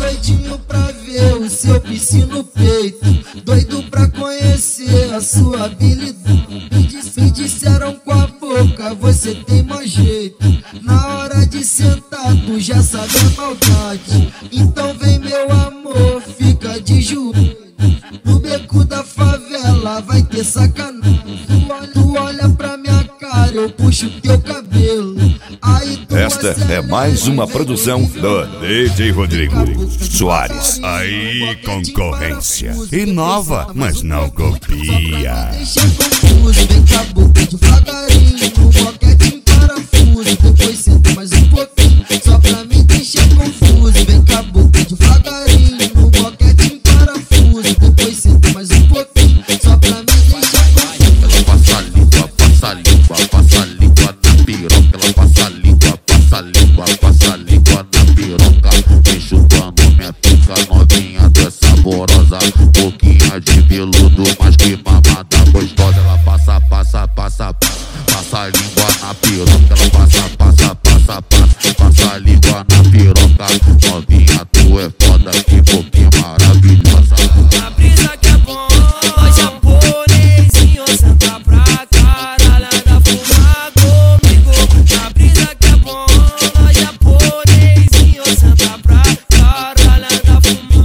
doidinho pra ver o seu piscino no peito, doido pra conhecer a sua habilidade. Me disseram com a boca, você tem mau jeito. Na hora de sentar, tu já sabe a maldade. Então vem meu amor, fica de joelho. No beco da favela vai ter sacanagem. Tu olha pra minha cara, eu puxo teu cabelo. Esta é mais uma produção do DJ Rodrigo Soares. Aí, concorrência. Inova, mas não copia. Deixa confuso, vem com a boca devagarinho. No boquete parafuso, depois senta mais um pouquinho. Só pra mim deixa confuso, vem com a boca devagarinho. No boquete parafuso, depois senta mais um pouquinho. Só pra mim deixa confuso. Ela passa a língua, passa a língua, passa a língua na piroca. Ela passa a língua, passa a língua, passa a língua na piroca. Vem chupando minha pica novinha, tu é saborosa. Boquinha de veludo, mas que mamada gostosa. Ela passa, passa, passa, passa a língua na piroca. Ela passa, passa, passa, passa a língua na piroca. Novinha, tu é foda, que boquinha maravilhosa. A brisa que é bom, nós japonesinho, senta pra caralho, anda fumar comigo. A brisa que é bom, nós japonesinho, senta pra caralho, anda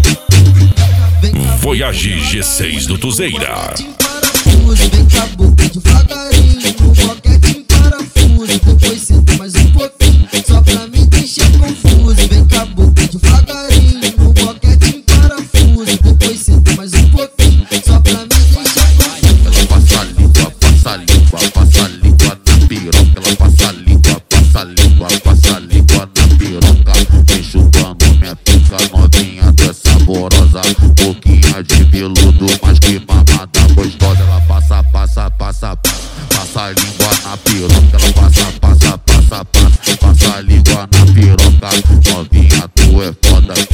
fumando. Voyage G6 do Tuzeira. Vem com a boca devagarinho. No boquete parafuso, depois senta mais um pouquinho. Só pra mim deixa confuso. Vem com a boca devagarinho. No boquete parafuso, depois senta mais um pouquinho. Só pra mim deixa confuso. Ela passa a língua, passa a língua, passa a língua na piroca. Ela passa a língua, passa a língua, passa a língua na piroca. Vem chupando minha pica novinha, tu é saborosa. Boquinha de veludo, mas que mamada gostosa. Ela passa, passa, passa, passa a língua na piroca. Ela passa, passa, passa, passa a língua na piroca. Novinha, tu é foda,